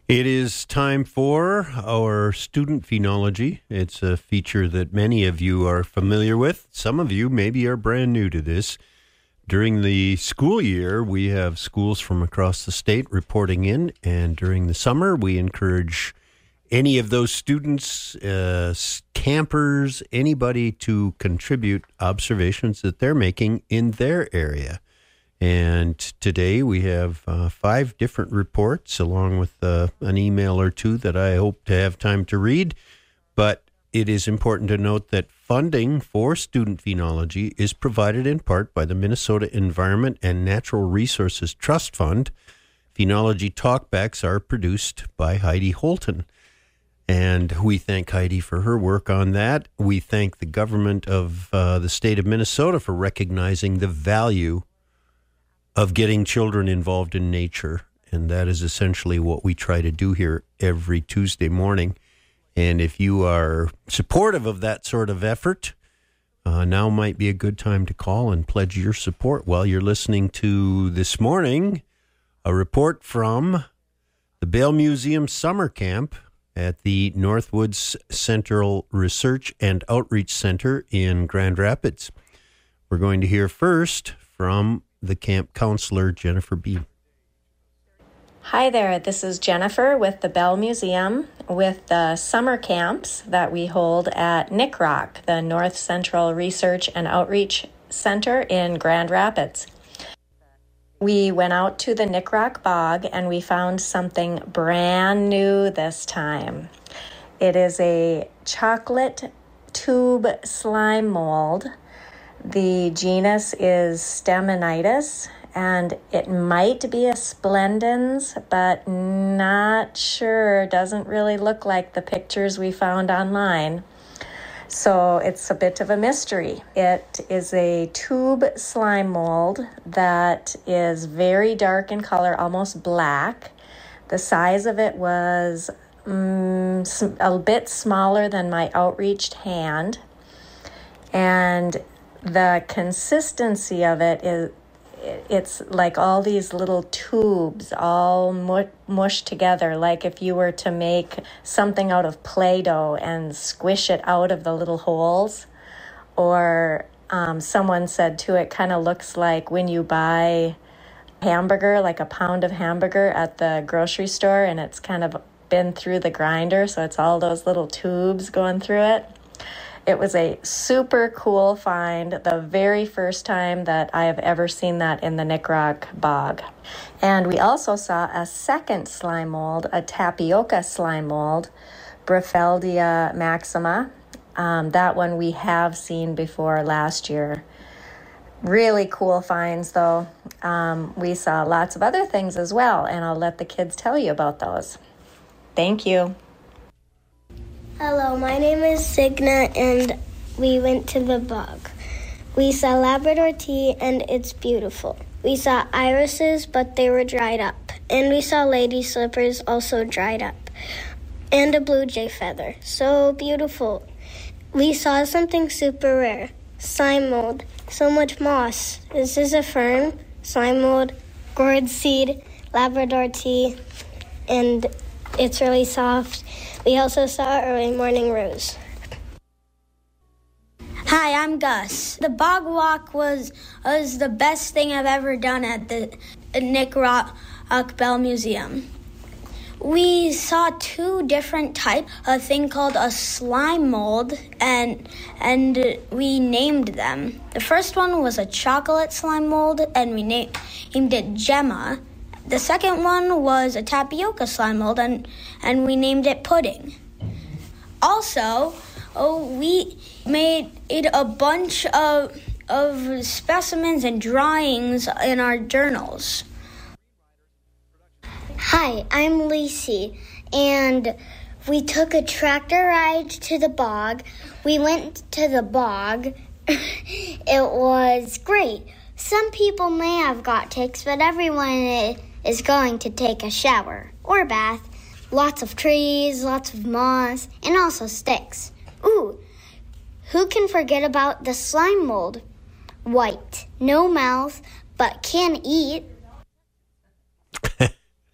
It is time for our student phenology. It's a feature that many of you are familiar with. Some of you maybe are brand new to this. During the school year, we have schools from across the state reporting in, and during the summer, we encourage any of those students, campers, anybody to contribute observations that they're making in their area. And today we have 5 different reports along with an email or two that I hope to have time to read. But it is important to note that funding for student phenology is provided in part by the Minnesota Environment and Natural Resources Trust Fund. Phenology talkbacks are produced by Heidi Holton. And we thank Heidi for her work on that. We thank the government of the state of Minnesota for recognizing the value of getting children involved in nature. And that is essentially what we try to do here every Tuesday morning. And if you are supportive of that sort of effort, now might be a good time to call and pledge your support while you're listening to this morning a report from the Bell Museum Summer Camp at the Northwoods Central Research and Outreach Center in Grand Rapids. We're going to hear first from the camp counselor, Jennifer Beam. Hi there, this is Jennifer with the Bell Museum with the summer camps that we hold at NCROC, the North Central Research and Outreach Center in Grand Rapids. We went out to the NCROC bog and we found something brand new this time. It is a chocolate tube slime mold. The genus is Staminitis, and it might be a splendens, but not sure. Doesn't really look like the pictures we found online. So it's a bit of a mystery. It is a tube slime mold that is very dark in color, almost black. The size of it was a bit smaller than my outreached hand. And the consistency of it is, it's like all these little tubes all mushed together, like if you were to make something out of Play-Doh and squish it out of the little holes. Or someone said too, it kind of looks like when you buy hamburger, like a pound of hamburger at the grocery store, and it's kind of been through the grinder, so it's all those little tubes going through it. It was a super cool find, the very first time that I have ever seen that in the NCROC bog. And we also saw a second slime mold, a tapioca slime mold, Briffeldia maxima. That one we have seen before last year. Really cool finds, though. We saw lots of other things as well, and I'll let the kids tell you about those. Thank you. Hello, my name is Signa, and we went to the bog. We saw Labrador tea, and it's beautiful. We saw irises, but they were dried up. And we saw lady slippers, also dried up. And a blue jay feather. So beautiful. We saw something super rare. Slime mold. So much moss. This is a fern, slime mold, gourd seed, Labrador tea, and it's really soft. We also saw early morning rose. Hi, I'm Gus. The bog walk was the best thing I've ever done at the NCROC Bell Museum. We saw 2 different types, a thing called a slime mold, and we named them. The first one was a chocolate slime mold, and we named it Gemma. The second one was a tapioca slime mold, and we named it Pudding. Also, we made a bunch of specimens and drawings in our journals. Hi, I'm Lacey, and we took a tractor ride to the bog. We went to the bog. It was great. Some people may have got ticks, but everyone is going to take a shower or bath. Lots of trees, lots of moss, and also sticks. Ooh, who can forget about the slime mold? White, no mouth, but can eat.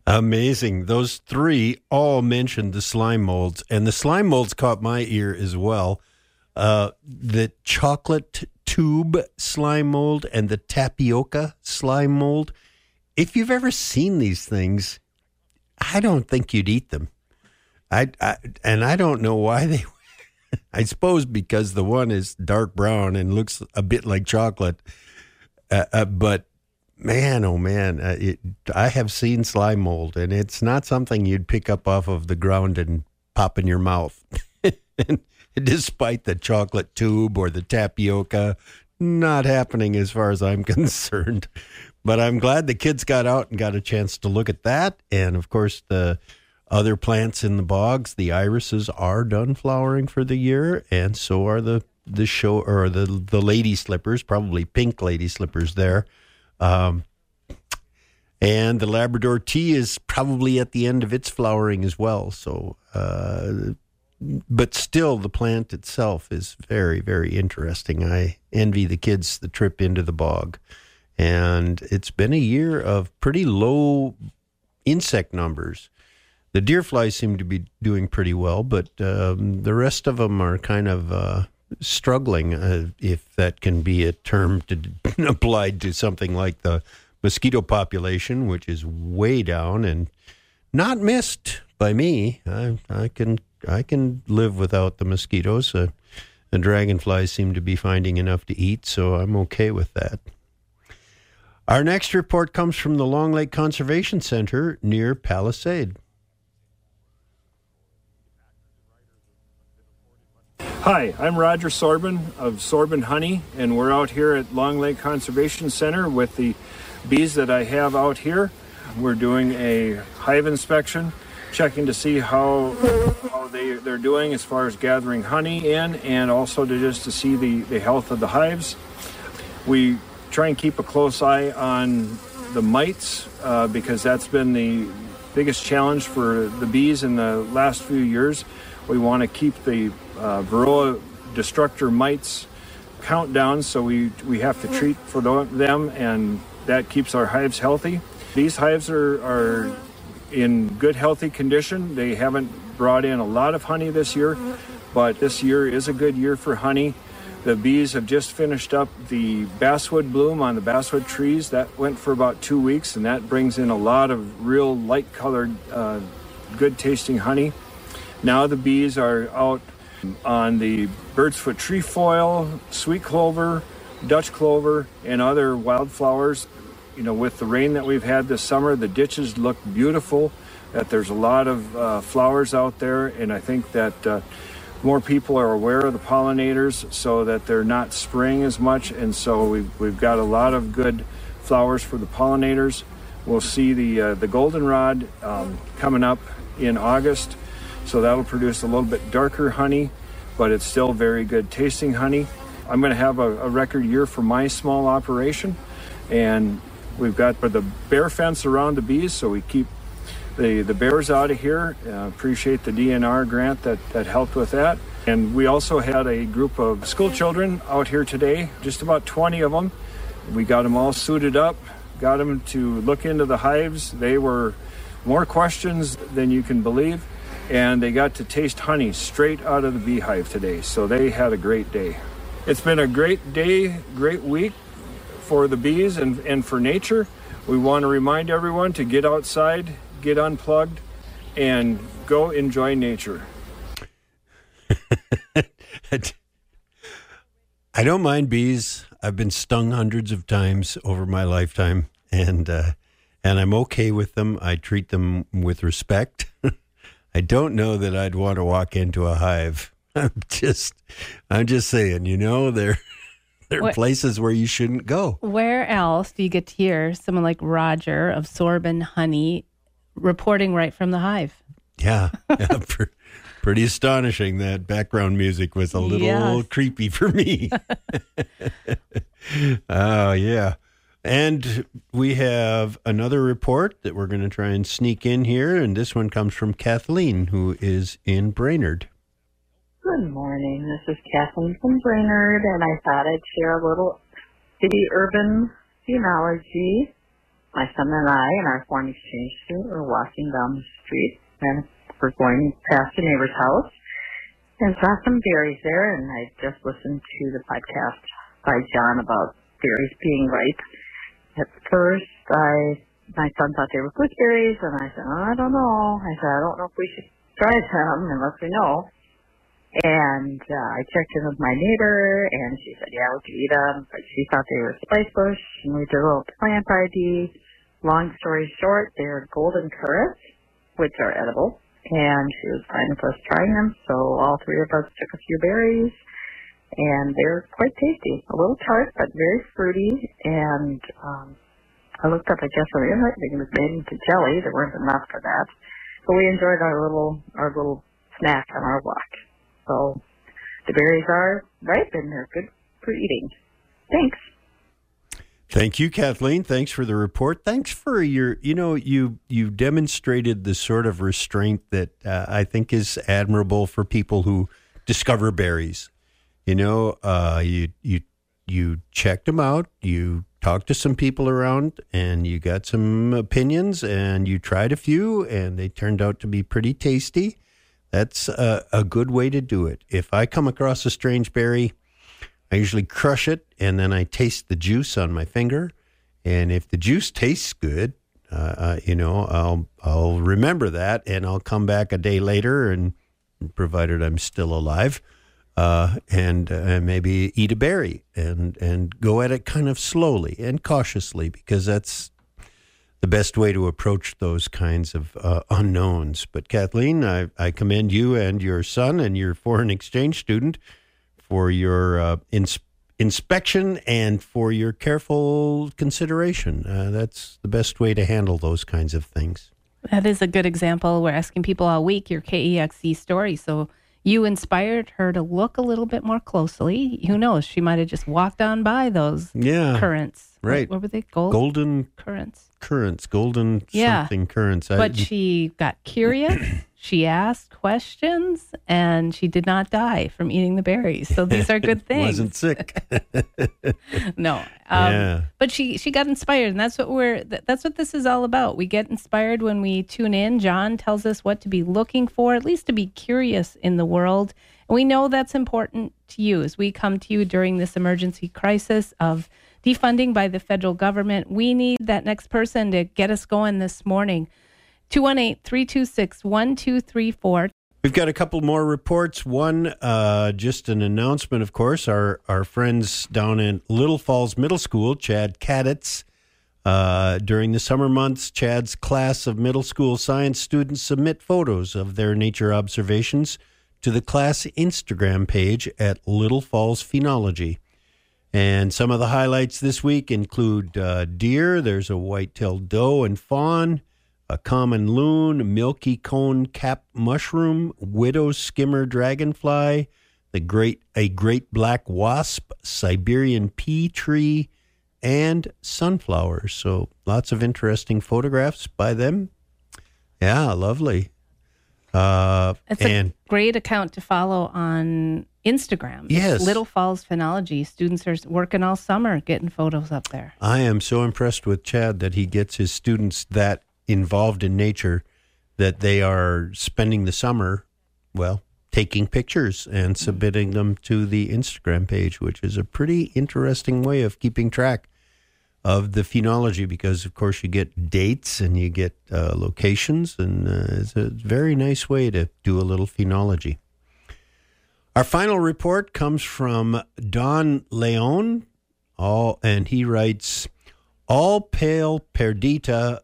Amazing. Those three all mentioned the slime molds, and the slime molds caught my ear as well. The chocolate tube slime mold and the tapioca slime mold. If you've ever seen these things, I don't think you'd eat them. I don't know why they. I suppose because the one is dark brown and looks a bit like chocolate, but man, oh man, I have seen slime mold, and it's not something you'd pick up off of the ground and pop in your mouth. And despite the chocolate tube or the tapioca, not happening as far as I'm concerned. But I'm glad the kids got out and got a chance to look at that. And of course, the other plants in the bogs, the irises are done flowering for the year, and so are the lady slippers, probably pink lady slippers there. And the Labrador tea is probably at the end of its flowering as well. So, but still, the plant itself is very, very interesting. I envy the kids the trip into the bog. And it's been a year of pretty low insect numbers. The deer flies seem to be doing pretty well, but the rest of them are kind of struggling, if that can be a term applied to something like the mosquito population, which is way down and not missed by me. I can live without the mosquitoes. The dragonflies seem to be finding enough to eat, so I'm okay with that. Our next report comes from the Long Lake Conservation Center near Palisade. Hi, I'm Roger Sorbin of Sorbin Honey, and we're out here at Long Lake Conservation Center with the bees that I have out here. We're doing a hive inspection, checking to see how they're doing as far as gathering honey in, and also to see the health of the hives. We try and keep a close eye on the mites because that's been the biggest challenge for the bees in the last few years. We want to keep the Varroa destructor mites count down, so we have to treat for them, and that keeps our hives healthy. These hives are in good, healthy condition. They haven't brought in a lot of honey this year, but this year is a good year for honey. The bees have just finished up the basswood bloom on the basswood trees. That went for about 2 weeks, and that brings in a lot of real light-colored, good-tasting honey. Now the bees are out on the bird's foot trefoil, sweet clover, Dutch clover, and other wildflowers. You know, with the rain that we've had this summer, the ditches look beautiful, that there's a lot of flowers out there, and I think that more people are aware of the pollinators so that they're not spraying as much, and so we've got a lot of good flowers for the pollinators. We'll see the goldenrod coming up in August, so that'll produce a little bit darker honey, but it's still very good tasting honey. I'm going to have a record year for my small operation, and we've got the bear fence around the bees, so we keep the bears out of here. Appreciate the DNR grant that helped with that. And we also had a group of school children out here today, just about 20 of them. We got them all suited up, got them to look into the hives. They were more questions than you can believe, and they got to taste honey straight out of the beehive today. So they had a great day. It's been a great day, great week for the bees and for nature. We want to remind everyone to get outside, get unplugged, and go enjoy nature. I don't mind bees. I've been stung hundreds of times over my lifetime, and I'm okay with them. I treat them with respect. I don't know that I'd want to walk into a hive. I'm just saying, you know, there are places where you shouldn't go. Where else do you get to hear someone like Roger of Sorbin Honey reporting right from the hive? Yeah, pretty astonishing. That background music was a little creepy for me. Oh, yeah. And we have another report that we're going to try and sneak in here, and this one comes from Kathleen, who is in Brainerd. Good morning. This is Kathleen from Brainerd, and I thought I'd share a little city-urban phenology. My son and I and our foreign exchange student were walking down the street, and we're going past a neighbor's house and saw some berries there, and I just listened to the podcast by John about berries being ripe. At first, my son thought they were gooseberries, and I said, I don't know. I said, I don't know if we should try them unless we know. And I checked in with my neighbor, and she said, yeah, we could eat them, but she thought they were spice bush, and we did a little plant ID. Long story short, they're golden currants, which are edible, and she was fine with us trying them, so all three of us took a few berries, and they're quite tasty. A little tart, but very fruity, and I looked up, I guess, on the internet, it was made into jelly. There weren't enough for that. So we enjoyed our little snack on our walk. So the berries are ripe, and they're good for eating. Thanks. Thank you, Kathleen. Thanks for the report. Thanks for your, you demonstrated the sort of restraint that I think is admirable for people who discover berries. You checked them out, you talked to some people around, and you got some opinions, and you tried a few, and they turned out to be pretty tasty. That's a good way to do it. If I come across a strange berry, I usually crush it, and then I taste the juice on my finger. And if the juice tastes good, I'll remember that, and I'll come back a day later, and provided I'm still alive, and maybe eat a berry and go at it kind of slowly and cautiously, because that's the best way to approach those kinds of unknowns. But Kathleen, I commend you and your son and your foreign exchange student for your inspection and for your careful consideration. That's the best way to handle those kinds of things. That is a good example. We're asking people all week your KEXE story. So you inspired her to look a little bit more closely. Who knows? She might have just walked on by those currants. Right. What were they? Golden currants. Golden something currants. But she got curious. She asked questions, and she did not die from eating the berries. So these are good things. Wasn't sick. No. But she got inspired, and that's what this is all about. We get inspired when we tune in. John tells us what to be looking for, at least to be curious in the world. And we know that's important to you as we come to you during this emergency crisis of defunding by the federal government. We need that next person to get us going this morning. 218-326-1234. We've got a couple more reports. One, just an announcement, of course. Our friends down in Little Falls Middle School, Chad Kaditz, during the summer months, Chad's class of middle school science students submit photos of their nature observations to the class Instagram page at Little Falls Phenology. And some of the highlights this week include deer. There's a white-tailed doe and fawn, a common loon, milky cone cap mushroom, widow's skimmer dragonfly, a great black wasp, Siberian pea tree, and sunflowers. So lots of interesting photographs by them. Yeah, lovely. It's a great account to follow on Instagram. Yes. It's Little Falls Phenology. Students are working all summer getting photos up there. I am so impressed with Chad that he gets his students that involved in nature that they are spending the summer, taking pictures and submitting them to the Instagram page, which is a pretty interesting way of keeping track of the phenology, because, of course, you get dates and you get locations, and it's a very nice way to do a little phenology. Our final report comes from Don Leon, and he writes, all pale perdita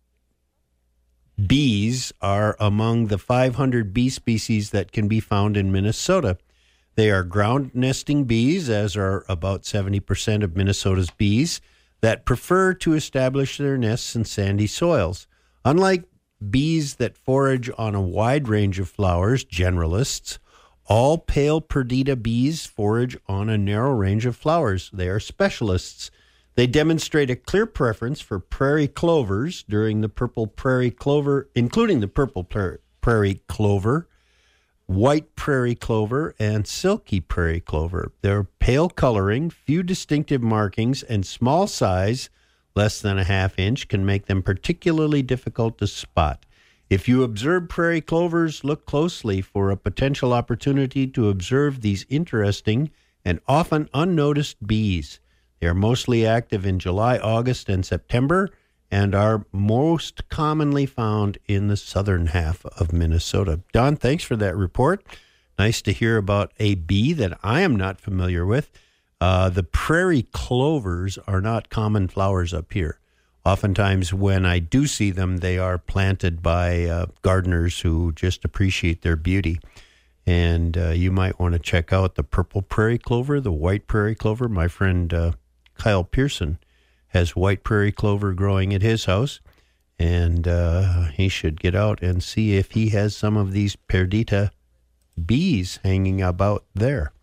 bees are among the 500 bee species that can be found in Minnesota. They are ground nesting bees, as are about 70% of Minnesota's bees, that prefer to establish their nests in sandy soils. Unlike bees that forage on a wide range of flowers, generalists, all pale perdita bees forage on a narrow range of flowers. They are specialists. They demonstrate a clear preference for prairie clovers during the purple prairie clover, including the purple prairie clover, white prairie clover, and silky prairie clover. Their pale coloring, few distinctive markings, and small size less than a half inch can make them particularly difficult to spot. If you observe prairie clovers, look closely for a potential opportunity to observe these interesting and often unnoticed bees. They are mostly active in July, August, and September, and are most commonly found in the southern half of Minnesota. Don, thanks for that report. Nice to hear about a bee that I am not familiar with. The prairie clovers are not common flowers up here. Oftentimes when I do see them, they are planted by gardeners who just appreciate their beauty. And you might want to check out the purple prairie clover, the white prairie clover. My friend Kyle Pearson has white prairie clover growing at his house. And he should get out and see if he has some of these Perdita bees hanging about there.